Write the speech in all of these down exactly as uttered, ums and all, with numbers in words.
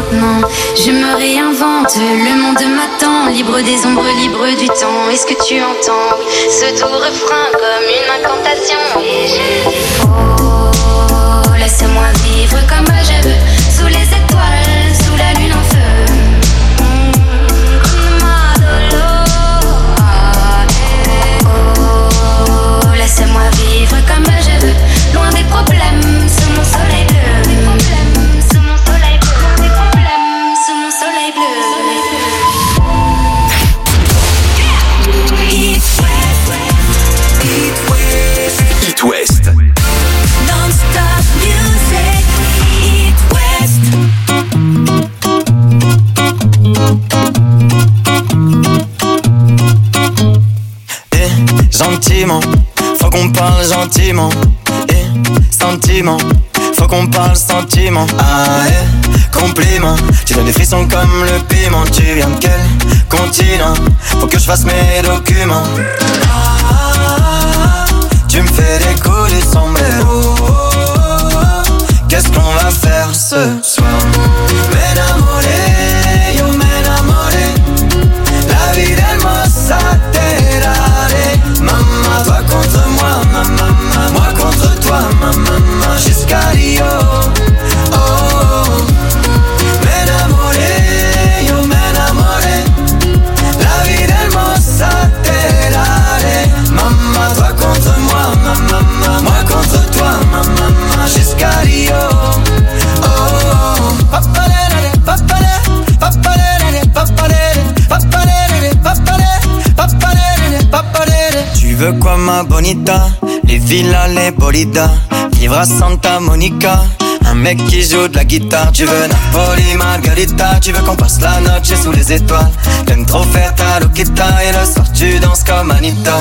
maintenant. Je me réinvente, le monde m'attend. Libre des ombres, libre du temps. Est-ce que tu entends ce doux refrain comme une incantation? Et je dis oh, laisse-moi vivre comme je veux, sous les étoiles, sous la lune en feu. Laisse-moi vivre comme je veux, loin des problèmes, sous mon soleil bleu. Des problèmes, sous mon soleil bleu. Des problèmes, sous mon soleil bleu. East West, East West, East West. Non-stop music, East West. Eh, gentiment. Faut qu'on parle gentiment, eh, sentiment. Faut qu'on parle sentiment, ah eh, compliment. Tu donnes des frissons comme le piment. Tu viens de quel continent? Faut que je fasse mes documents. Ah, tu me fais décoller du sombrero. Qu'est-ce qu'on va faire ce soir? M'enamoré, yo m'enamoré. La vie d'hermosa terare. Maman, toi contre moi, maman, moi contre toi, maman, jusqu'à Rio. Oh, oh. M'enamoré, yo m'enamoré. La vie d'hermosa terare. Maman, toi contre moi, maman, moi contre toi, maman, jusqu'à Rio. Oh, oh. Papalere, papalere, papalere, papalere, papalere, papalere, papalere, papalere. Tu veux quoi ma bonita? Les villas, les bolidas. Vivre à Santa Monica. Un mec qui joue de la guitare. Tu veux Napoli, Margarita. Tu veux qu'on passe la noche sous les étoiles. T'aimes trop faire ta loquita. Et le soir tu danses comme Anita.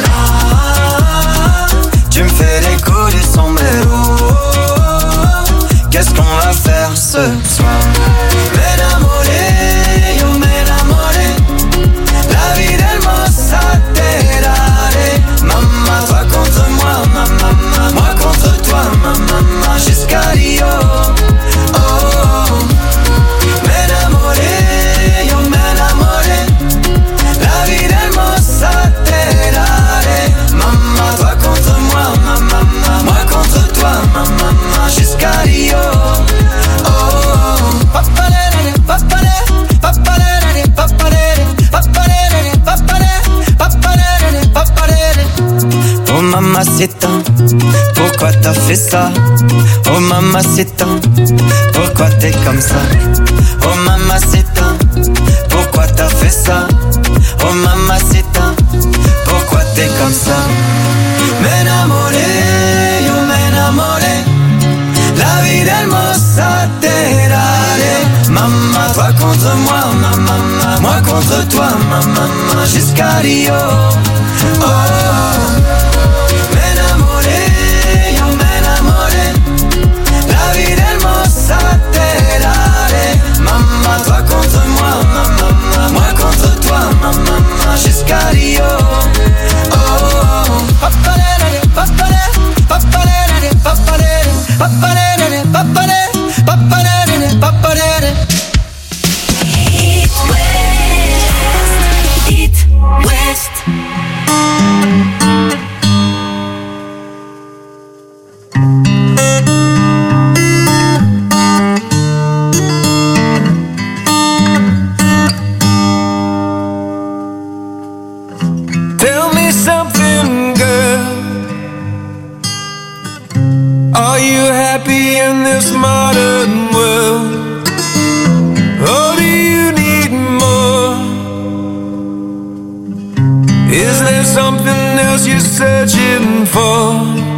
Ah, tu me fais les coups du sombrero. Qu'est-ce qu'on va faire ce soir? M'enamoré, yo m'enamoré. La vie d'hermosa terare. Maman, toi contre moi, maman, moi contre toi, maman, jusqu'à Rio. Oh, oh. M'enamoré, yo m'enamoré. La vie d'hermosa terare. Maman, toi contre moi, maman, moi contre toi, maman, jusqu'à Rio. Oh, oh. Papalere, papalere, papalere, papalere, papalere, papalere, papalere, papalere. Oh mamacita, pourquoi t'as fait ça? Oh mamacita, pourquoi t'es comme ça? Oh mamacita, pourquoi t'as fait ça? Oh mamacita, pourquoi t'es comme ça? M'enamoré, yo m'enamoré. La vie d'hermosa terare. Maman, toi contre moi, maman, moi contre toi, maman, jusqu'à Rio. Oh, oh. M'enamoré, yo m'enamoré. La vie d'hermosa terare. Maman, toi contre moi, maman, moi contre toi, maman, jusqu'à Rio. Oh, oh. Papalere, papalere, papalere, papalere, papalere, papalere, papalere, papalere. East West, East West. Tell me something, girl. Are you happy in this modern world? Or do you need more? Is there something else you're searching for?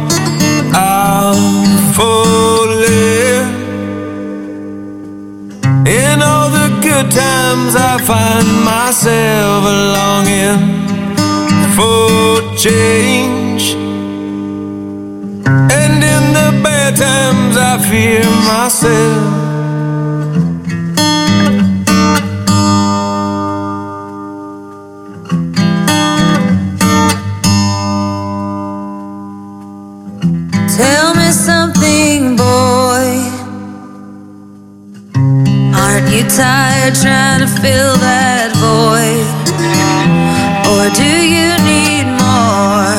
I'm falling. In all the good times I find myself longing for change. And in the bad times I fear myself. Tell me something, boy. Are fill that void? Or do you need more?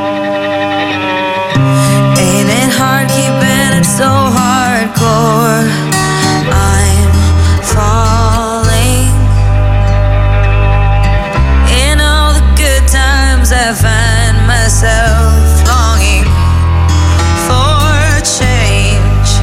Ain't it hard keeping it so hardcore? I'm falling. In all the good times I find myself longing for change,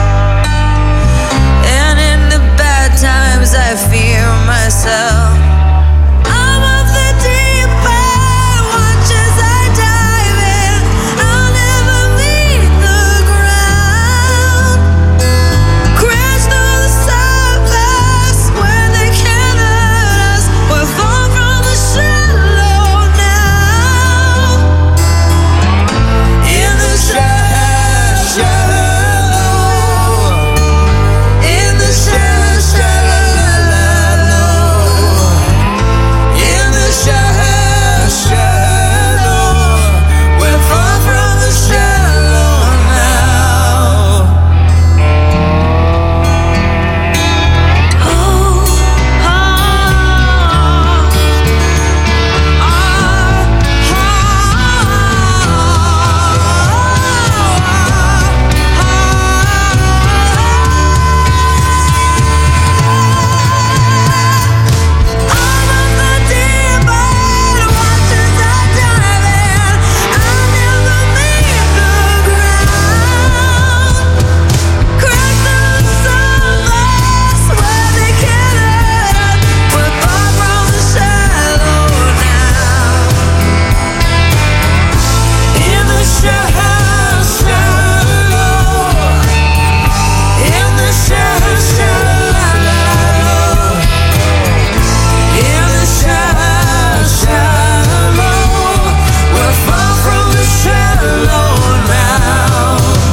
and in the bad times I fear myself. I'm of the deep end, watch as I dive in. I'll never meet the ground. Crash through the surface where they can't hurt us. We're far from the shallow now. In the shallow, shallow. In the shallow, shallow. In the shallow, shallow. We're far from the shallow now. Oh, ah, I'm of the deep end, watch as I dive in. I'll never meet the ground. Crack through the surface where they can't hurt us. We're far from the shallow now. In the shallow, shallow. In the shallow, shallow. In the shallow, shallow. We're far from the shallow now.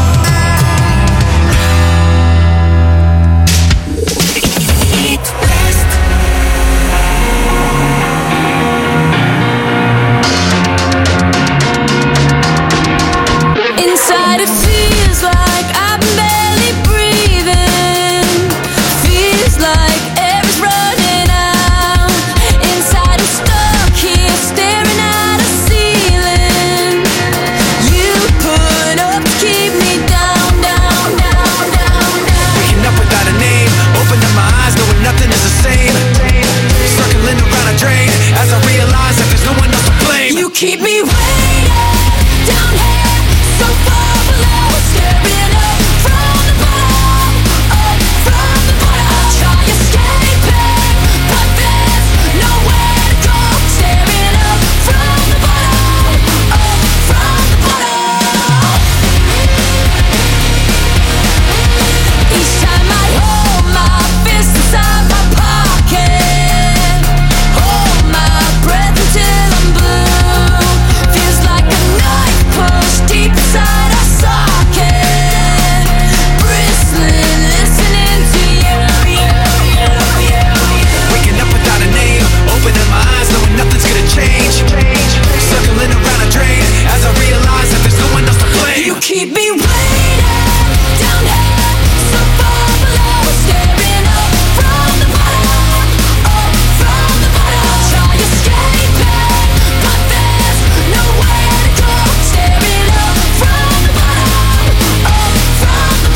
Inside it feels like I'm barely breathing. Feels like air's running out. Inside I'm stuck here staring at a ceiling. You put up to keep me down, down, down, down, down. Waking up without a name, opening my eyes knowing nothing is the same. Circling around a drain as I realize that there's no one else to blame. You keep me waiting down here, so far below, staring up from the bottom, up from the bottom. I try escaping, but there's nowhere to go. Staring up from the bottom, up from the bottom. Each time I hold my fist inside my pocket, hold my breath until I'm blue. Feels like a knife pushed deep inside a socket. Bristling, listening to you, you, you, you, you. Waking up without a name, opening my eyes knowing nothing's gonna change. Circling around a drain as I realize that there's no one else to blame. You keep me waiting down here, so far below, staring up from the bottom, up from the bottom. I try escaping, but there's nowhere to go. Staring up from the bottom, up from the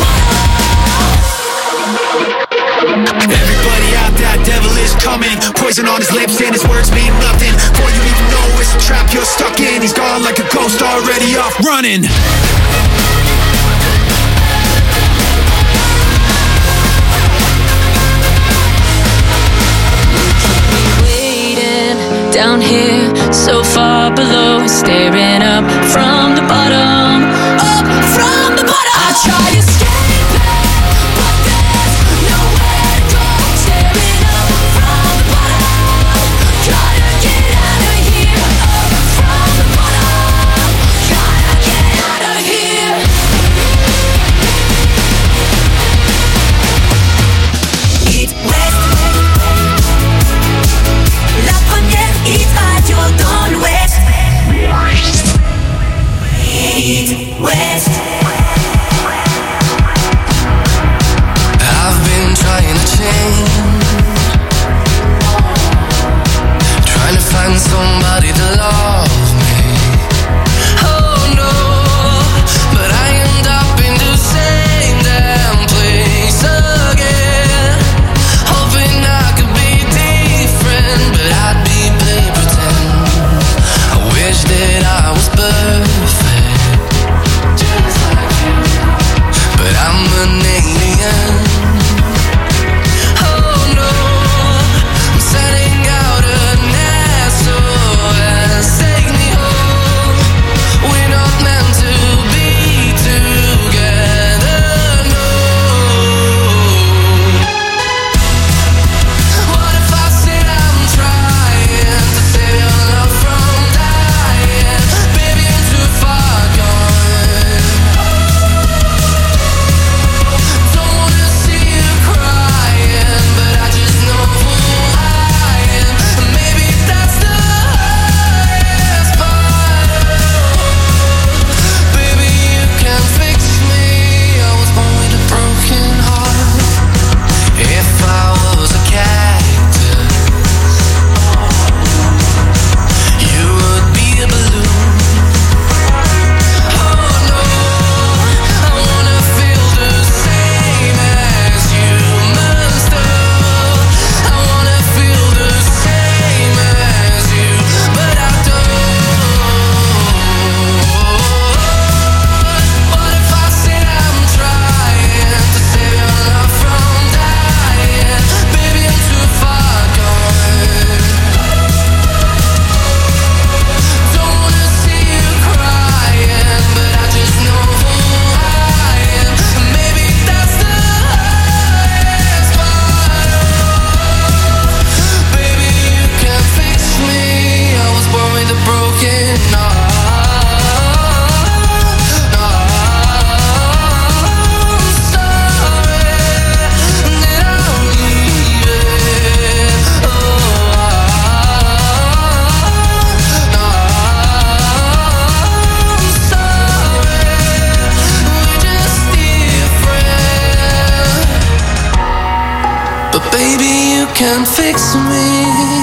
bottom. Everybody out there, devil is coming. Poison on his lips and his words mean nothing. Before you even know it's a trap you're stuck in. He's gone like a ghost already off running. Waiting down here, so far below, staring up from the bottom, up from the bottom. I try escaping, but there's nowhere to go. Staring up from the bottom, gotta get out of here. Up from the bottom, gotta get out of here. Hit West, la première hit radio dans l'Ouest. Hit West. I've been trying to change, can fix me.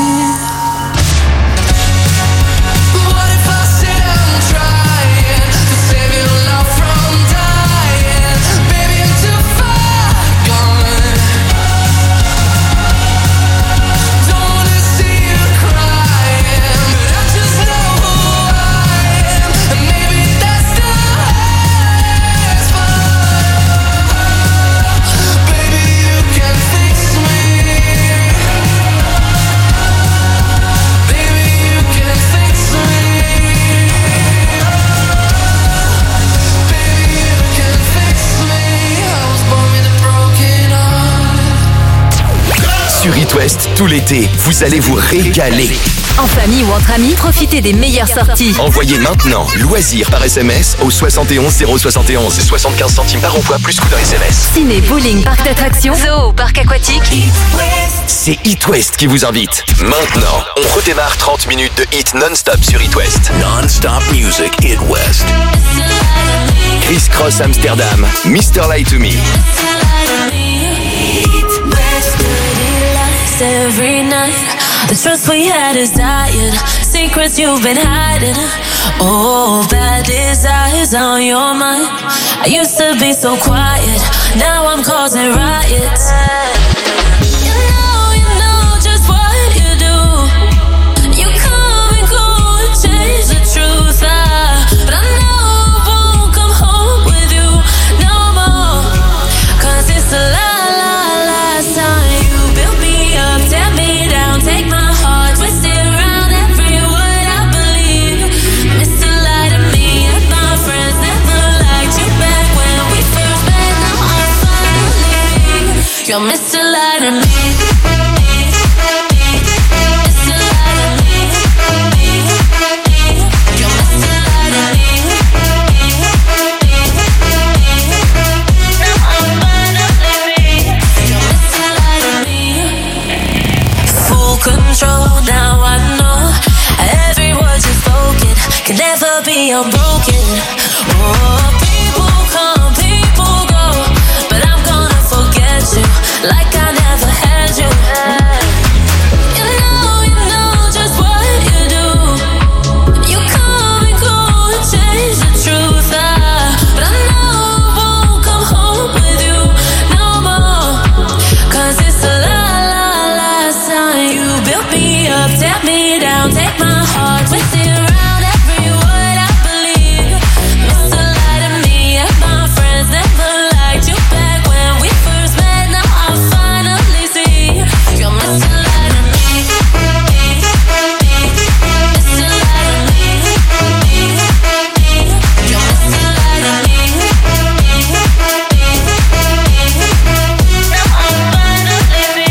Sur It West, tout l'été, vous allez vous régaler. En famille ou entre amis, profitez des meilleures sorties. Envoyez maintenant loisirs par S M S au soixante et onze zéro soixante et onze. soixante-quinze centimes par envoi plus coût d'un S M S. Ciné, bowling, parc d'attractions, zoo, parc aquatique. C'est It West qui vous invite. Maintenant, on redémarre trente minutes de hit non-stop sur It West. Non-stop music, It West. Criss Cross Amsterdam, mister Lie to Me. Every night, the trust we had is dying. Secrets you've been hiding. Oh, bad desires on your mind. I used to be so quiet. Now I'm causing riots. You know, you know just what you do. You come and go and change the truth. I, but I know I won't come home with you no more. Cause it's a lie, lie, last time you built me. Tear me down, take my heart, twist it around every word I believe. Mister Lie to me and my friends never liked you back when we first met. Now I'm finally you're Mister Lie to me. Mister Lie to me. You're Mister Lie to me. Now I'm finally you're Mister Lie to me. Full control, now I know every word you've spoken can never be unbroken. Oh, people come, people go, but I'm gonna forget you like I never had you. You know, you know just what you do. You come and go and change the truth. I, but I know I won't come home with you no more. Cause it's a lie, lie, last time you built me up, tear me down, take my heart, twist it around every word I believe. Mister Lie to me and my friends never liked you back when we first met. Now I finally see you're Mister Lie to me. Mister Lie to me. You're Mister Lie to me. Now I'm finally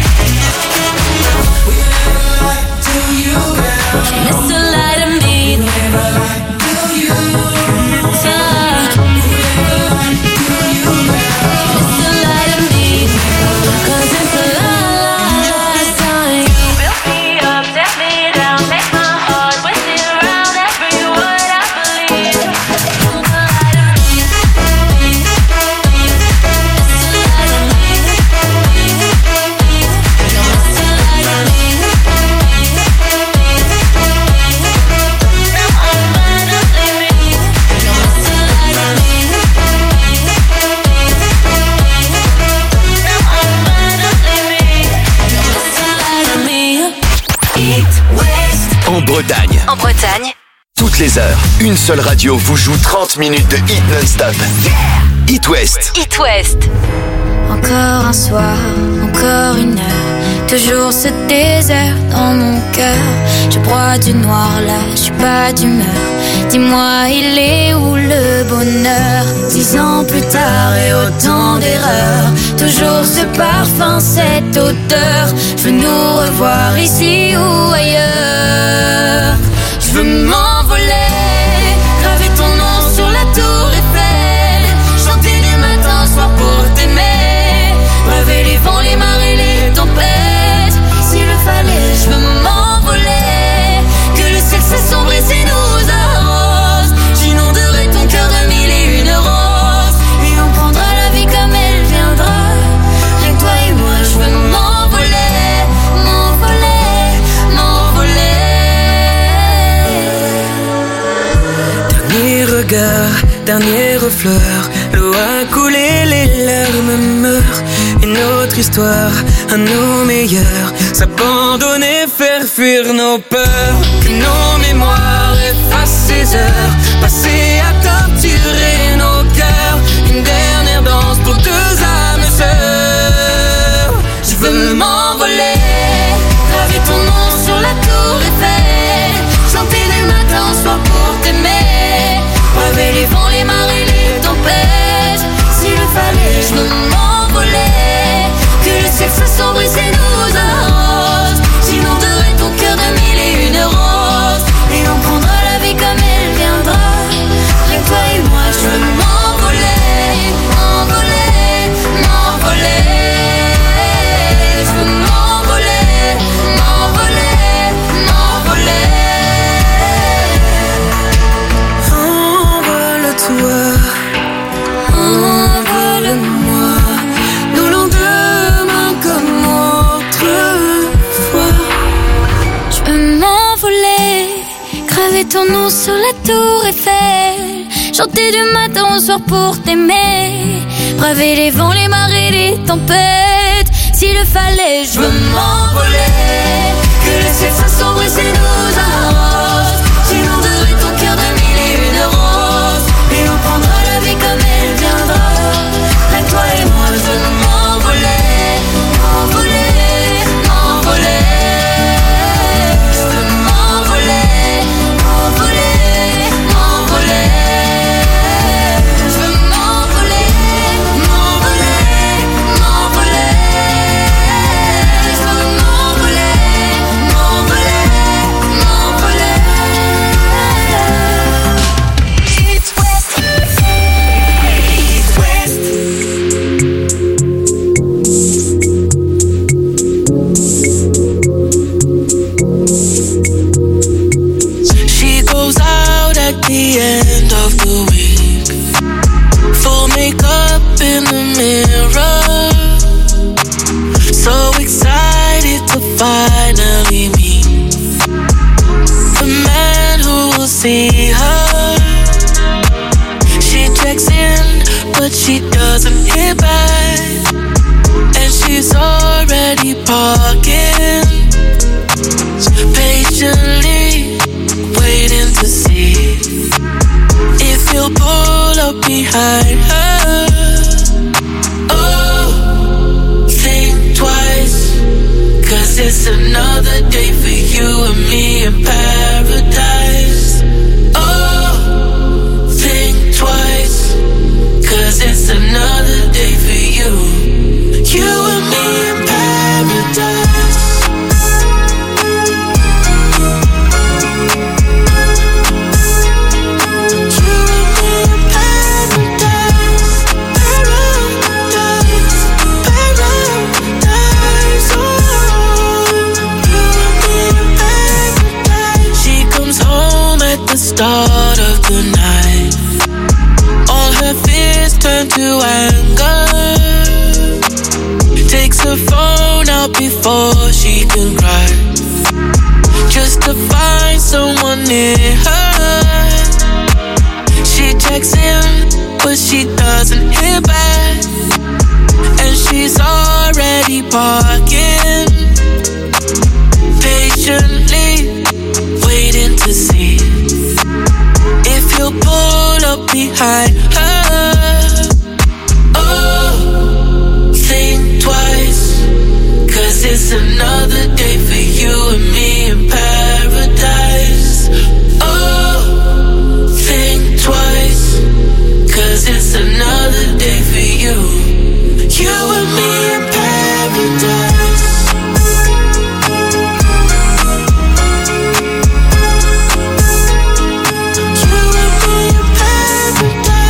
Mister Lie to me. Mister Lie to me. Cause it's a lie, lie, last time you built me up, tear me down, take my heart, twist it around every word I believe. Mister Lie to me. Mister Lie to me. You're Mister Lie to me. En Bretagne. En Bretagne, Toutes les heures, une seule radio vous joue trente minutes de hit non-stop. It West. It West. Encore un soir, encore une heure, toujours ce désert dans mon cœur. Je broie du noir là, je suis pas d'humeur. Dis-moi, il est où le bonheur? Dix ans plus tard et autant d'erreurs, toujours ce parfum, cette odeur. Je veux nous revoir ici ou ailleurs. Je veux m'envoler, graver ton nom sur la tour Eiffel, chanter du matin au soir pour t'aimer, rêver les vents, les marées, les tempêtes. S'il le fallait, je veux m'envoler, que le ciel s'assombrit et nous arrose. J'inonderai ton cœur de mille et une roses, et on prendra la vie comme elle viendra. Rien que toi et moi, je veux m'envoler, dernier refleur. L'eau a coulé, les larmes meurent. Une autre histoire, à nos meilleurs. S'abandonner, faire fuir nos peurs. Que nos mémoires effacent ces heures passées à torturer nos cœurs. Une dernière danse pour deux âmes sœurs. Je veux m'envoler, graver ton nom sur la tour Eiffel, chanter du matin au soir pour t'aimer, braver les vents, les marées, les tempêtes. S'il le fallait, je veux m'envoler, que le ciel s'assombrit et nous arrose. J'inonderai ton cœur de mille et une roses, et on prendra la vie comme elle viendra. Avec toi et moi, je veux m'envoler, m'envoler, m'envoler. Je veux m'envoler, m'envoler, m'envoler. Envole-toi, envole-moi, nos lendemains comme autrefois. Je veux m'envoler, graver ton nom sur la tour Eiffel, chanter du matin au soir pour t'aimer, braver les vents, les marées, les tempêtes. S'il le fallait, je veux m'envoler, que le ciel s'assombrit et nous arrose. J'inonderai ton cœur de mille et une roses, et on prendra la vie comme elle viendra. Avec toi et moi, je veux m'envoler, m'envoler, m'envoler. Je veux m'envoler, m'envoler, m'envoler. Je veux m'envoler, m'envoler, m'envoler. Je veux m'envoler, m'envoler, m'envoler. East West, East West. She goes out at the end of the week, full makeup in the mirror, so excited to finally meet the man who will see her. She checks in, but she doesn't hear back, and she's already parking, patiently waiting to see if he'll pull up behind her. Oh, think twice, cause it's another day for you and me in paradise. Oh, think twice, cause it's another day for you, you and me in paradise. You and me in paradise, paradise, paradise. Oh, you and me in paradise. She comes home at the start of the night, all her fears turn to anger. Takes her phone out before she can cry, just to find someone near her. She checks in, but she doesn't hear back, and she's already parking, patiently waiting to see if he'll pull up behind her. Oh, think twice, cause it's another day for you and me in paradise. Oh, think twice, cause it's another day for you, you and me in paradise. You and me in paradise.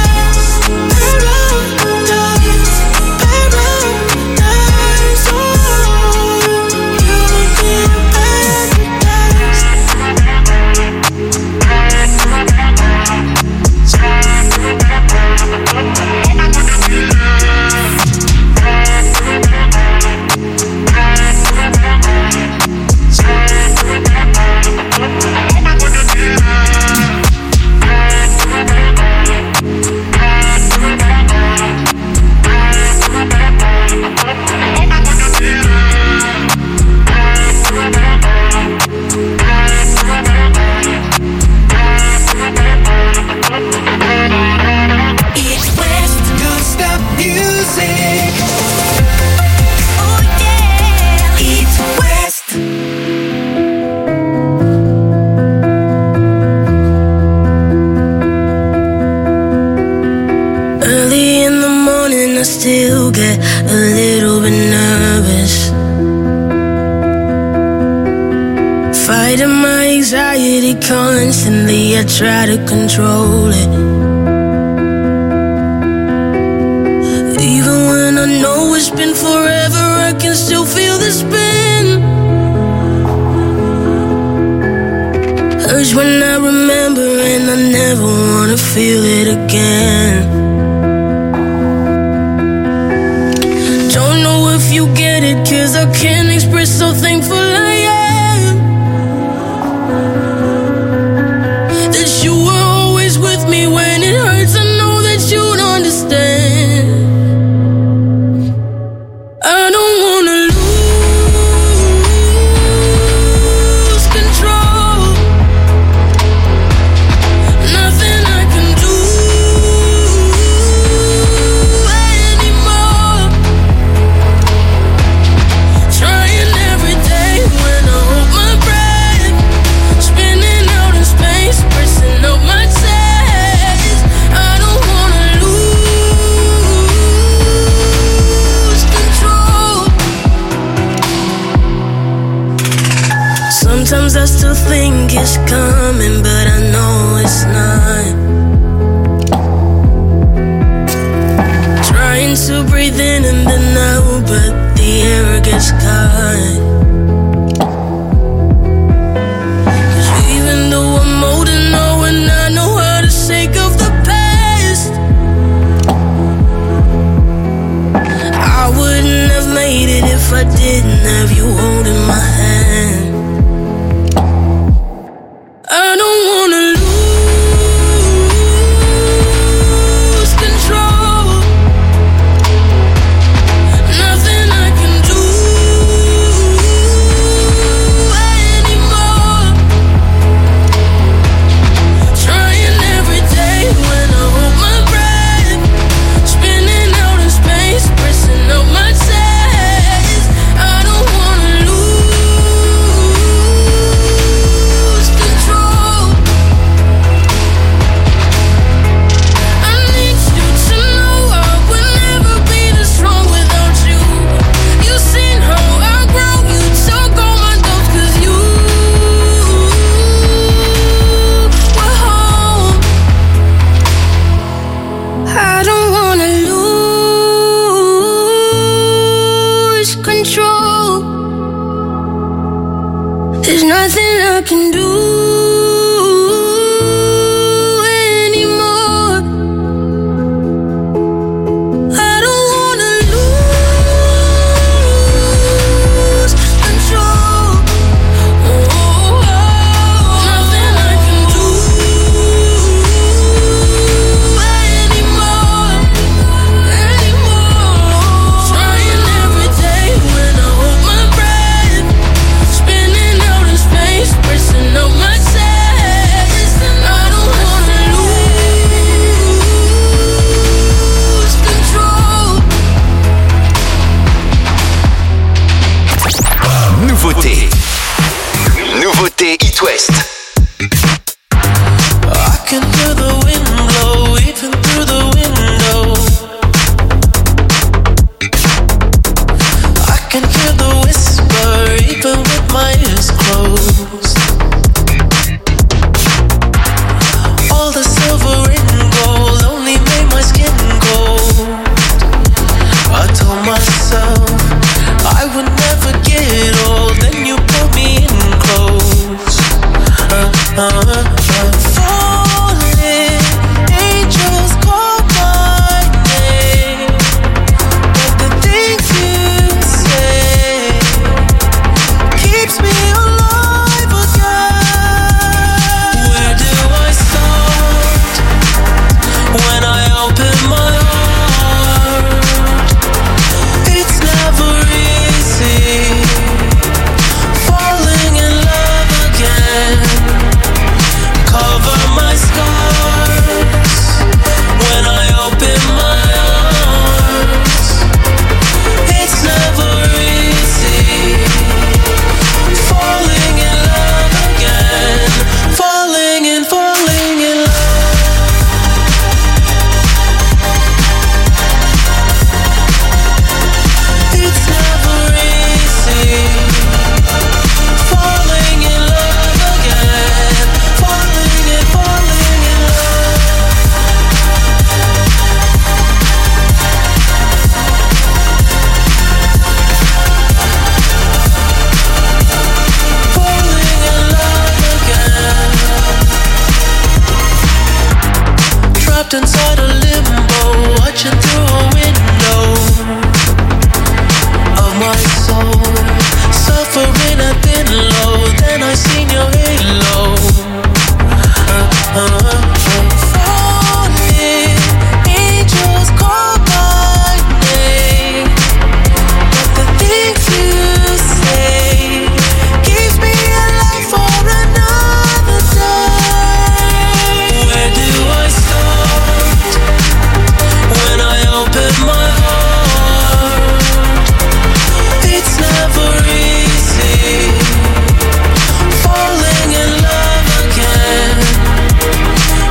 still get a little bit nervous. Fighting my anxiety constantly, I try to control it. Even when I know it's been forever, I can still feel the spin. Hurts when I remember and I never wanna feel it again. Don't know if you get it, cause I can't express how thankful I am that you were always with me when it hurts. I know that you'd understand. I don't wanna lose control. Nothing I can do anymore. Trying every day when I hold my breath, spinning out in space, pressing up my chest. I don't wanna lose control. Sometimes I still think it's coming, but I know it's not. Trying to breathe in and then out, but the air gets caught. 'Cause even though I'm older now and I know how to shake off the past, I wouldn't have made it if I didn't have you holding my hand. I don't wanna lose control. Nothing I can do anymore. Trying every day when I hold my breath, spinning out in space, pressing up my chest. I don't wanna lose control. I need you to know I would never be this strong without you. You've seen how I grow, you took all my doubts 'cause you were home. I don't wanna lose control. There's nothing I can do anymore. I don't wanna lose control. Oh, nothing I can do anymore. Anymore. Trying every day when I hold my breath, spinning out in space, pressing up my chest. I don't wanna lose control. Nouveauté. Nouveauté It West. I can hear the wind blow even through the window. I can hear the whisper even with my eyes closed. All the silver and gold only made my skin cold. I told myself I would never get old. Then you pulled me in close. Uh, uh, uh. Falling, angels call my name, but the things you say keeps me alive again. Where do I start when I open my heart? It's never easy falling in love again. Cover my scars when I open my arms. It's never easy falling in love again. Falling and falling in love. trapped inside a limbo, watching through a window of my soul, suffering at thin low. Then I seen your halo. Uh, uh, falling, angels call my name, but the things you say keeps me alive for another day. Where do I start when I open my heart? It's never easy falling in love again.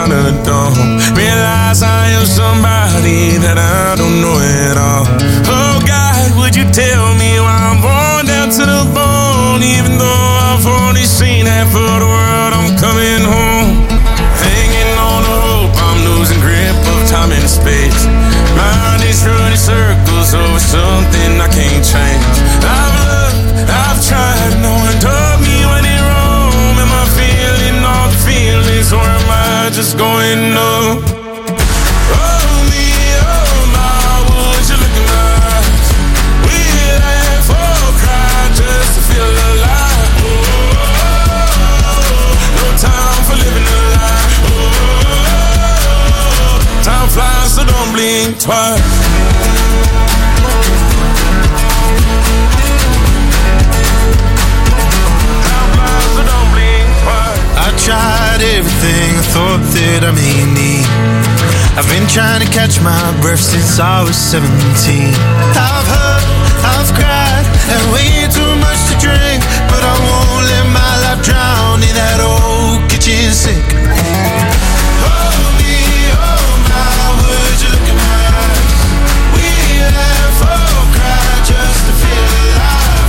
kinda dumb. Realize I am somebody that I don't know at all. Oh God, would you tell me why I'm born down to the bone? Even though I've only seen half of the world, I'm coming home. Hanging on a hope, I'm losing grip of time and space. Mind is running circles over something I can't change. I've looked, I've tried, no one told me when it wrong. Am I feeling all the feelings, or am I just going numb? Oh me, oh my, would you look in my eyes? We laugh or cry just to feel alive. Oh, no time for living a lie. Oh, time flies, so don't blink twice. I tried everything I thought that I may need. I've been trying to catch my breath since I was seventeen. I've hurt, I've cried, and way too much to drink, but I won't let my life drown in that old kitchen sink. Oh me, oh my, would you look in my eyes? We laugh or cry just to feel alive.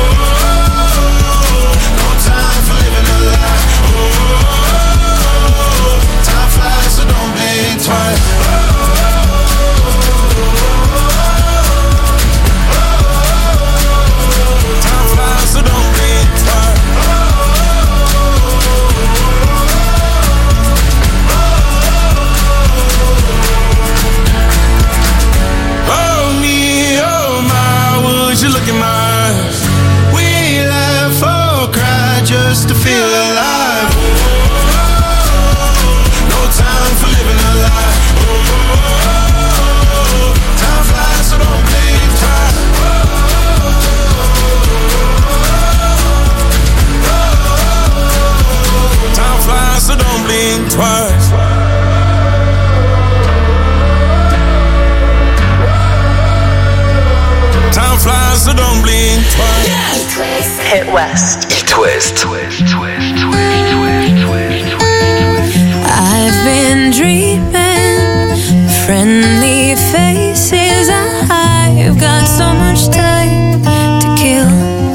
Oh, no time for living a lie. Time flies, so don't blink twice. Time flies, so don't blink twice. Oh me, oh my, would you look in my eyes? We laugh or cry just to feel alive. Time for living a lie. Oh, time flies, so don't blink twice. Oh, time flies, so don't blink twice. Time flies, so don't blink twice. Hit West. It West. I've been dreaming friendly faces. I've got so much time to kill.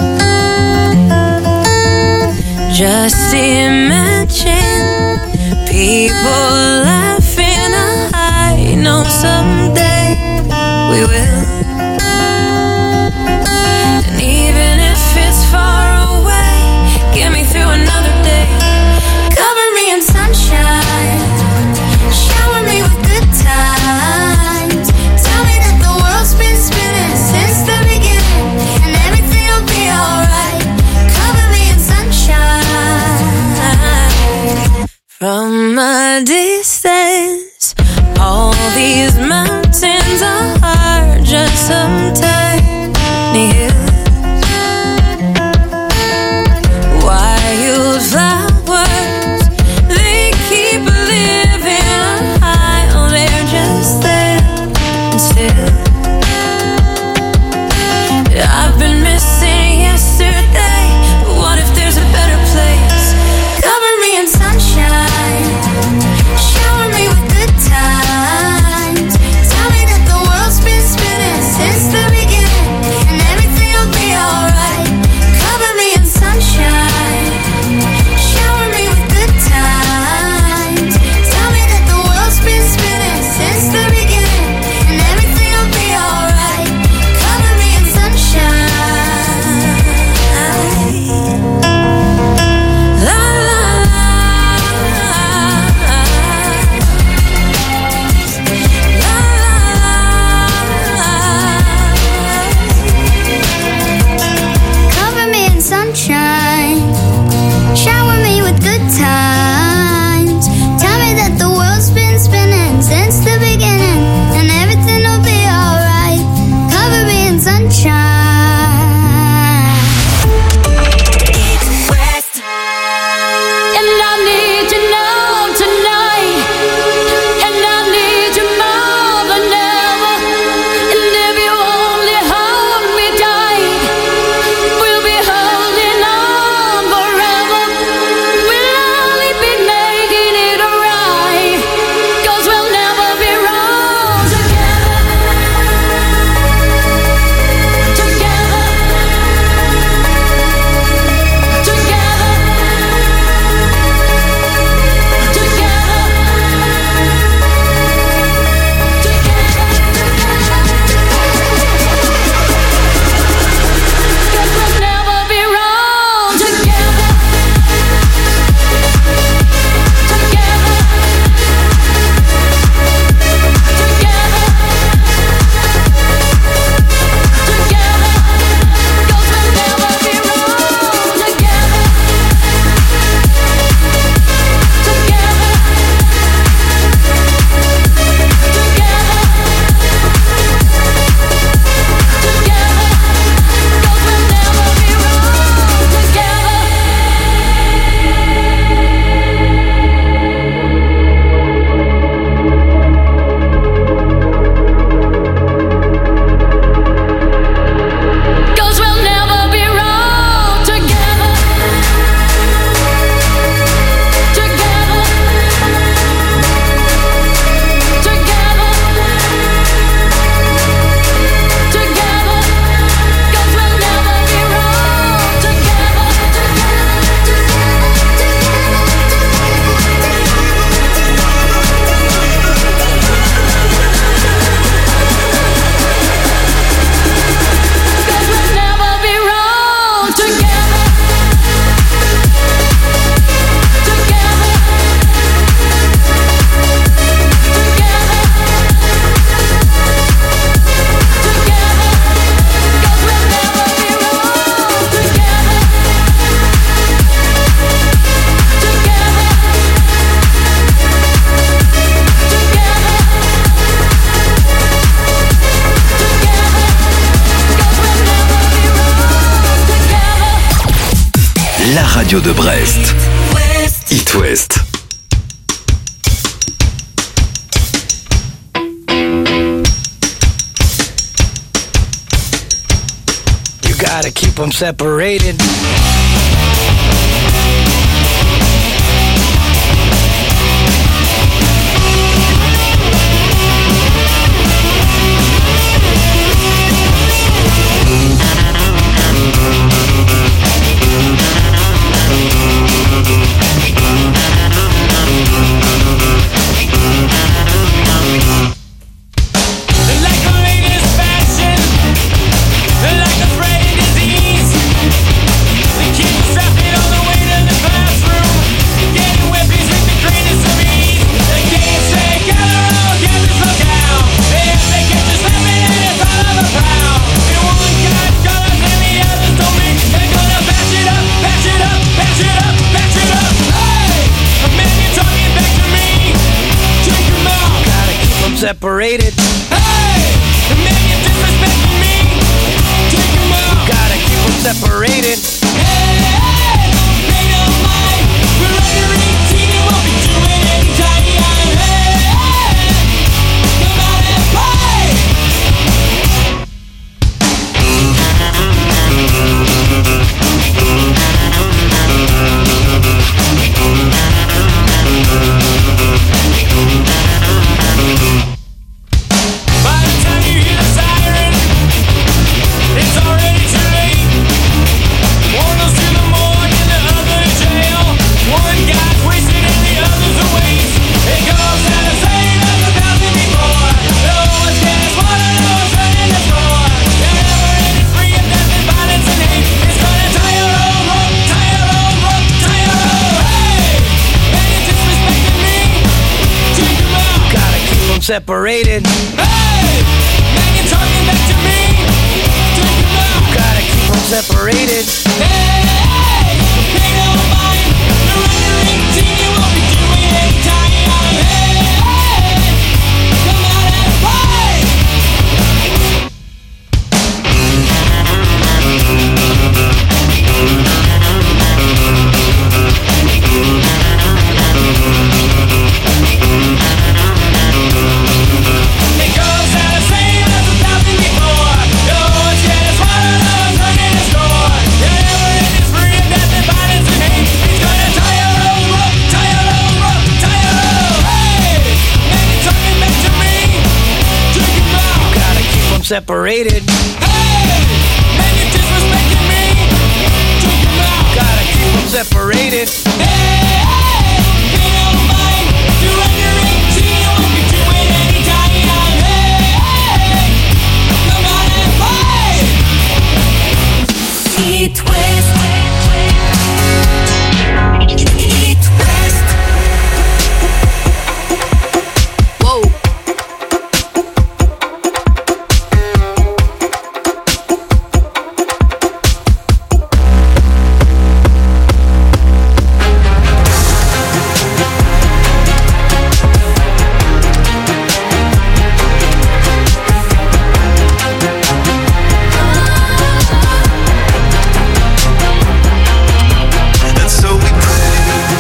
Just imagine people laughing. I know someday we will. And even if it's far away, get me through another day. Cover me in sunshine, shower me with good times. Tell me that the world's been spinning since the beginning, and everything will be alright. Cover me in sunshine. From a distance, all these mountains are radio de Brest. It West. You gotta keep them separated. Separated. Hey, the man you disrespecting me. Take him out. Gotta keep them separated. Hey, hey, don't pay no mind. We're under eighteen and we'll be doing anytime. Hey, hey, come out and play. By the time you hear the siren, it's already too late. One goes to the morgue and the other to jail. One guy's wasted and the other's a waste. It goes without saying there's a thousand before. No one's getting smarter, no one's running the score. They're never ending free of death and violence and hate. It's gonna tie your own rope, tie your own rope, tie your own. Hey, man, you're disrespecting me. Take him out. Gotta keep them separated. Hey, man, you're talking back to me. Take him out. Gotta keep them separated. Hey, pay no mind. You're under eighteen, you won't be doing anytime. Hey, hey, come out and play. It goes out of saying there's a thousand before. No one's getting smarter, no one's running the score. You're never ending free of death and violence and hate. It's gonna tie your own rope, tie your own rope, tie your own. Hey, man, you're talking back to me. Take him out. Gotta keep them separated. Hey, man, you're disrespecting me. Take him out. Gotta keep them separated. Hey, hey, pay no mind. You're under eighteen, you won't be doing anytime. Hey, hey, come out and play. It West. It West. Whoa. And so we pray.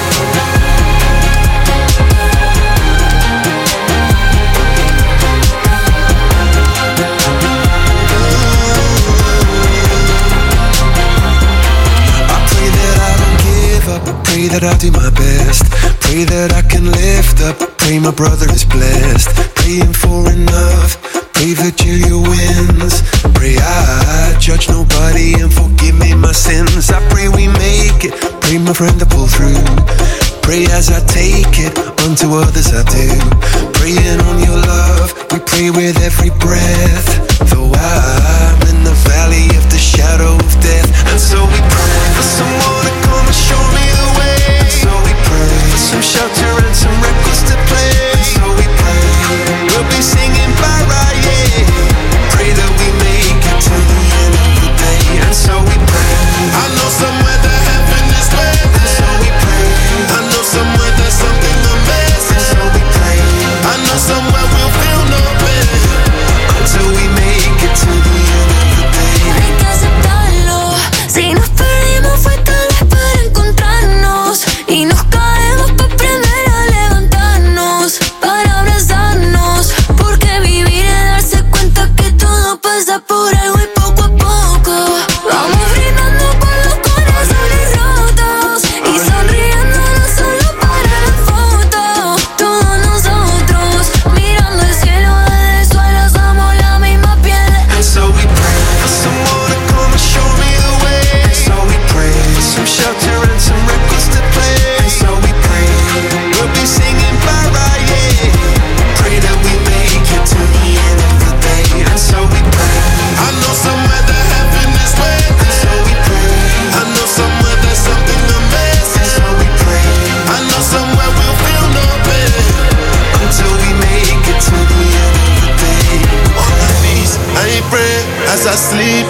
I pray that I don't give up. Pray that I do my best. Pray that I can lift up. Pray my brother is blessed. Praying for enough. Pray Virgilia wins. Pray I judge nobody and forgive me my sins. I pray we make it. Pray my friend to pull through. Pray as I take it, unto others I do. Praying on your love, we pray with every breath. Though I'm in the valley of the shadow of death. And so we pray for someone to come and show me the way. And so we pray for some shelter and some records to play. And so we pray we'll be singing bye right, yeah. Pray that we make it to the end of the day. And so we pray. I know somewhere that heaven is waiting. And so we pray. I know somewhere there's something amazing. And so we pray. I know somewhere we'll feel no pain until we make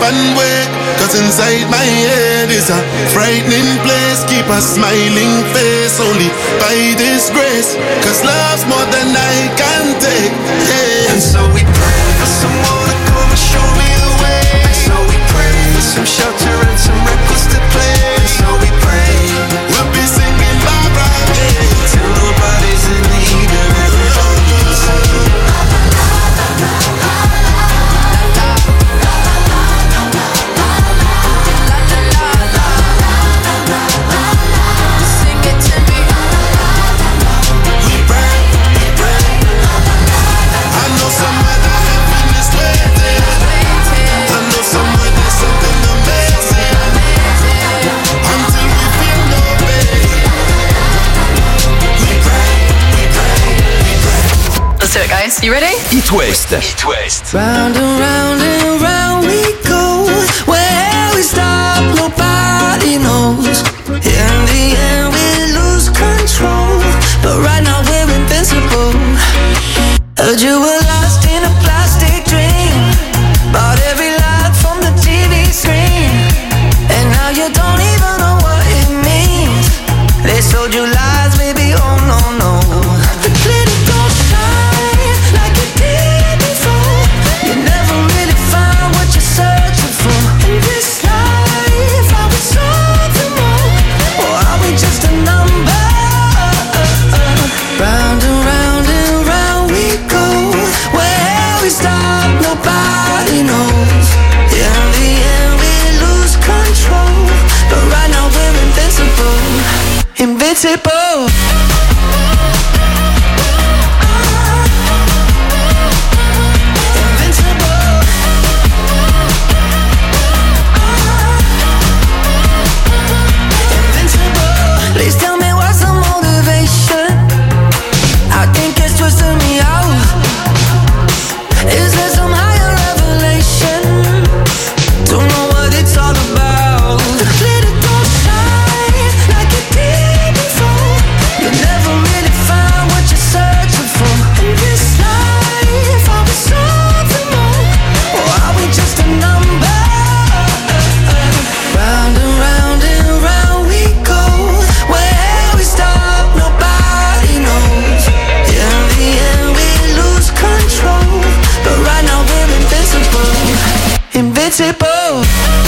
and wait, cause inside my head is a frightening place. Keep a smiling face only by this grace, cause love's more than I can take, yeah. And so we pray for someone to come and show me the way. And so we pray for some shelter and some records to play. And so we pray we'll be singing Barbara Day till nobody's in need of everybody's saying la la la la la la. Do it, guys. You ready? It West. It West. Round and round and round we go. Where we stop, nobody knows. In the end, we lose control. But right now we're invincible. Heard you were lost in a plastic dream. Bought every light from the T V screen. And now you don't even know what it means. They sold you lies, baby, oh no, no. The glitter don't shine like it did before. You never really find what you're searching for. In this life, are we something more? Or are we just a number? Round and round and round we go. Where we stop, nobody knows. In the end, we lose control. But right now we're invincible. Invincible. Please tell me what's the motivation. I think it's twisting me out. Is there some higher revelation? Don't know what it's all about. The glitter don't shine like it did before. You never really find what you're searching for. In this life, are we something more? Or are we just a number? Round and round and round we go. Where we stop, nobody knows. In the end, we lose control. But right now we're invincible. Invincible.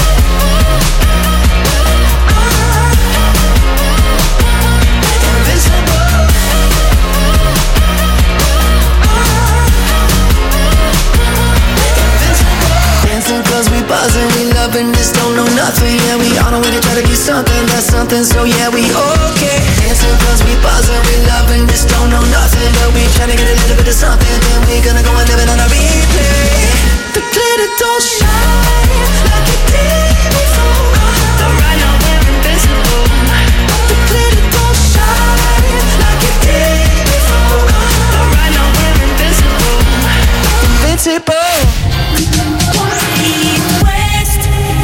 Dancing cause we buzzing, we loving this, don't know nothing. Yeah, we on our way to try to be something, that's something, so yeah, we okay. Dancing cause we buzzing, we loving this, don't know nothing. But we trying to get a little bit of something, then we gonna go and live it on a replay. The glitter don't shine like it did before. But right now we're invincible. The glitter don't shine like it did before. But right now we're invincible. Invincible. East West.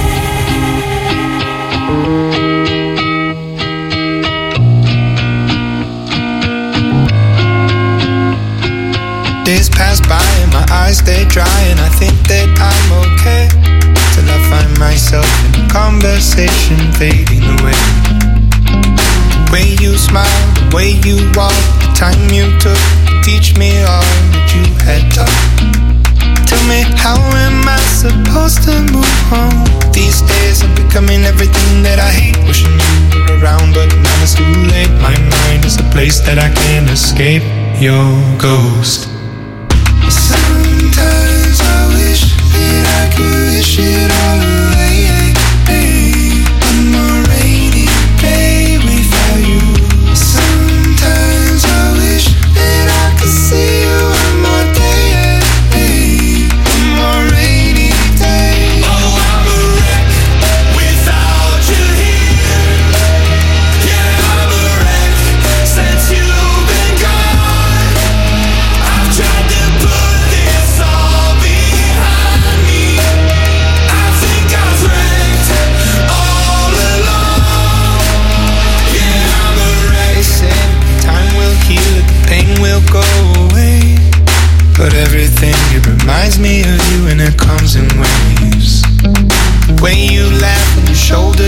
Days pass by and my eyes stay dry, and I think that I'm okay till I find myself in a conversation fading away. The way you smile, the way you walk, the time you took to teach me all that you had taught. Tell me, how am I supposed to move on? These days I'm becoming everything that I hate. Wishing you were around, but now it's too late. My mind is a place that I can't escape your ghost. Sometimes I wish that I could wish it all away. One more rainy day without you. Sometimes I wish that I could see you one more day. One more rainy day. Oh, I'm a wreck without you here. Yeah, I'm a wreck since you've been gone. I've tried to put this all behind me. I think I was wrecked all along. Yeah, I'm a wreck. They said time will heal it, the pain will go away. But everything, it reminds me of you, and it comes in waves.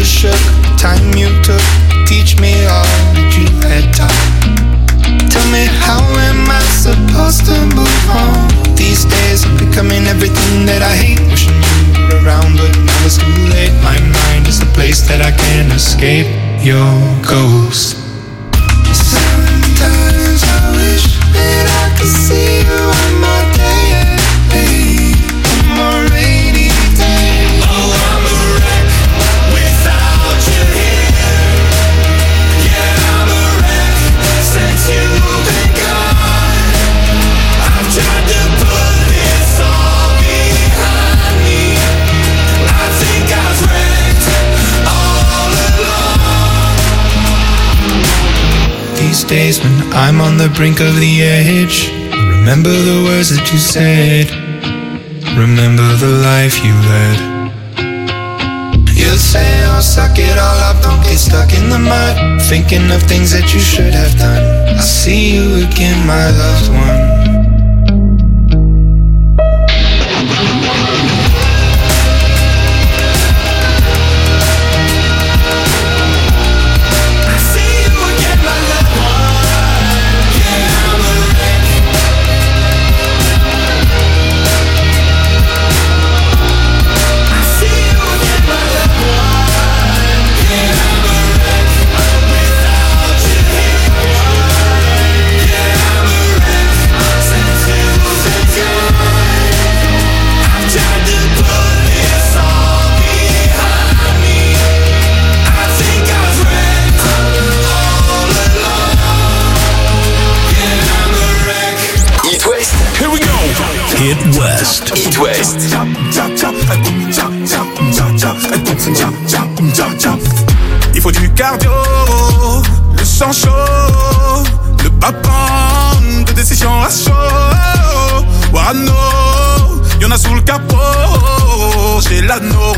shook. Time you took, teach me all that you had taught. Tell me, how am I supposed to move on? These days I'm becoming everything that I hate. Wishing you were around, but now it's too late. My mind is a place that I can't escape your ghost. Sometimes I wish that I could see you on my day, on my rainy day. Oh, I'm a wreck without you here. Yeah, I'm a wreck since you've been gone. I've tried to put this all behind me. I think I was wrecked all along. These days when I'm on the brink of the edge, remember the words that you said. Remember the life you led. You'll say, oh, suck it all up, don't get stuck in the mud, thinking of things that you should have done. I'll see you again, my loved one. It West. It West. Il faut du cardio, le sang chaud, le battement de décision à chaud. Warano, y'en a sous le capot, j'ai l'anneau.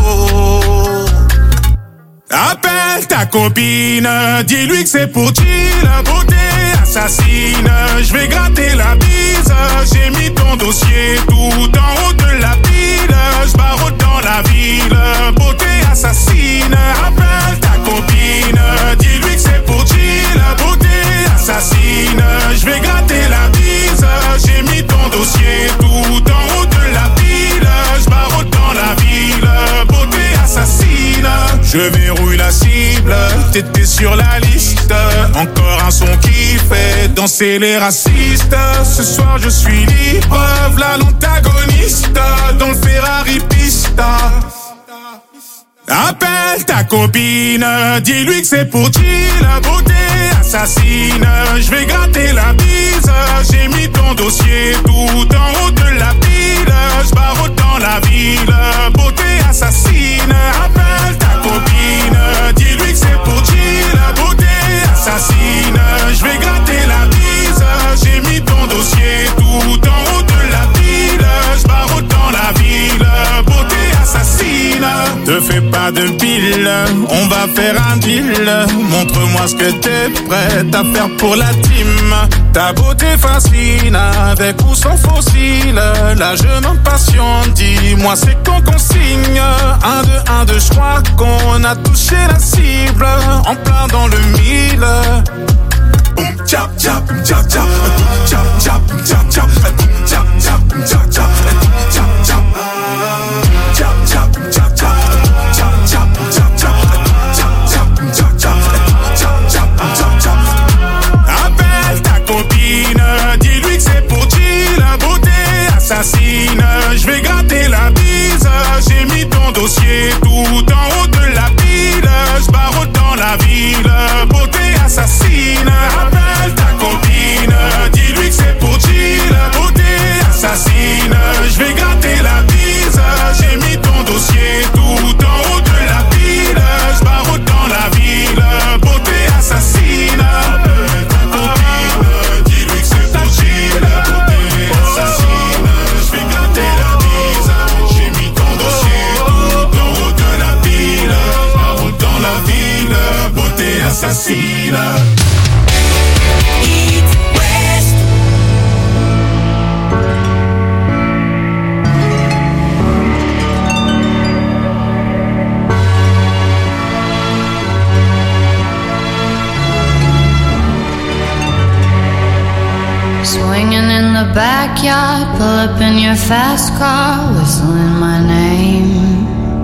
Appelle ta copine, dis-lui que c'est pour chill, beauté assassine. Je vais gratter la bise, j'ai mis ton dossier tout en haut de la pile. Je barre dans la ville, beauté assassine. Appelle ta copine, dis-lui que c'est pour chill, beauté assassine. Je vais gratter la bise, j'ai mis ton dossier tout en haut de la pile. Je barre dans la ville, beauté assassine. Je verrouille la cible, t'étais sur la liste. Encore un son qui fait danser les racistes. Ce soir je suis libre, v'là l'antagoniste dans le Ferrari Pista. Appelle ta copine, dis-lui que c'est pour chill, beauté assassine. Je vais gratter la bise, j'ai mis ton dossier tout en haut de la pile. Je barre dans la ville, beauté assassine. Appelle ta copine, dis-lui que c'est pour chill, beauté assassine. Je vais gratter la bise, j'ai mis ton dossier tout en haut de la pile. Je barre dans la ville, beauté assassine. Te fais pas de pile, on va faire un deal. Montre-moi ce que t'es prête à faire pour la team. Ta beauté fascine, avec ou sans fossile. Là je m'impatiente, dis-moi c'est qu'on consigne. Un, deux, un, deux, je crois qu'on a touché la cible. En plein dans le mille. Boum, tchap, tchap, tchap, tchap. Boum, tchap, tchap, tchap, tchap. Boum, tchap, tchap, tchap, tchap. Boum, tchap, tchap. Tchap, tchap, tchap, tchap. Tchap, tchap, tchap, tchap. Tchap, tchap, tchap, tchap. Tchap, tchap, tchap. Appelle ta copine, dis-lui que c'est pour chill, beauté assassine. Je vais gratter la bise, j'ai mis ton dossier tout en haut de la pile. Je barre dans la ville, beauté assassine. Appelle ta copine, dis-lui que c'est pour chill. in the backyard, pull up in your fast car, whistling my name.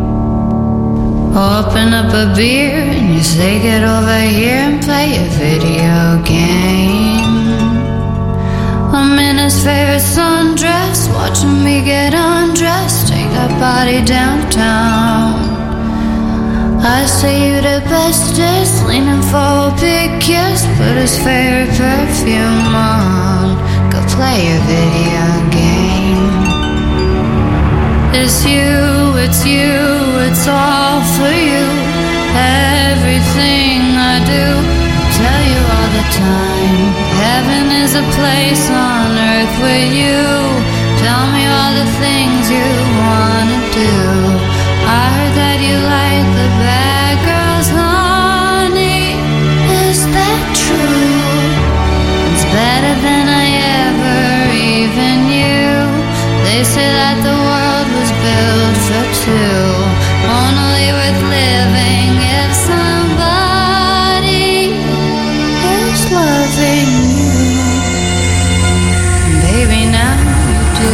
Open up a beer and you say get over here and play a video game. I'm in his favorite sundress, watching me get undressed, take that body downtown. I say you the bestest, leaning for a big kiss, put his favorite perfume on, go play a video game. It's you, it's you, it's all for you. Everything I do, tell you all the time. Heaven is a place on earth with you. Tell me all the things you wanna do. I heard that you like the bad girls, honey. Is that true? It's better than I ever even knew. They say that the world was built for two, only worth living if somebody is loving you. Baby, now you do.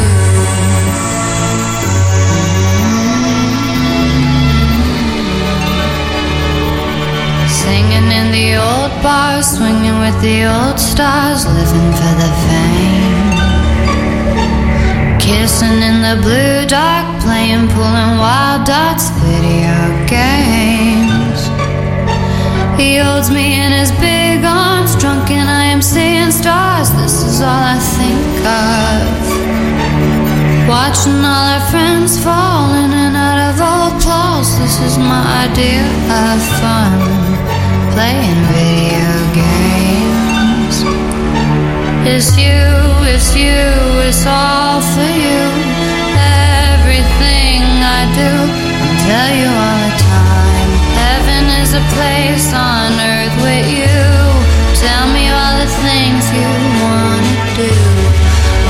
Singing in the old bars, swinging with the old stars, living for the fame. Kissing in the blue dark, playing, pulling wild dots, video games. He holds me in his big arms, drunk and I am seeing stars. This is all I think of. Watching all our friends fall in and out of old clothes. This is my idea of fun, playing video games. It's you, it's you.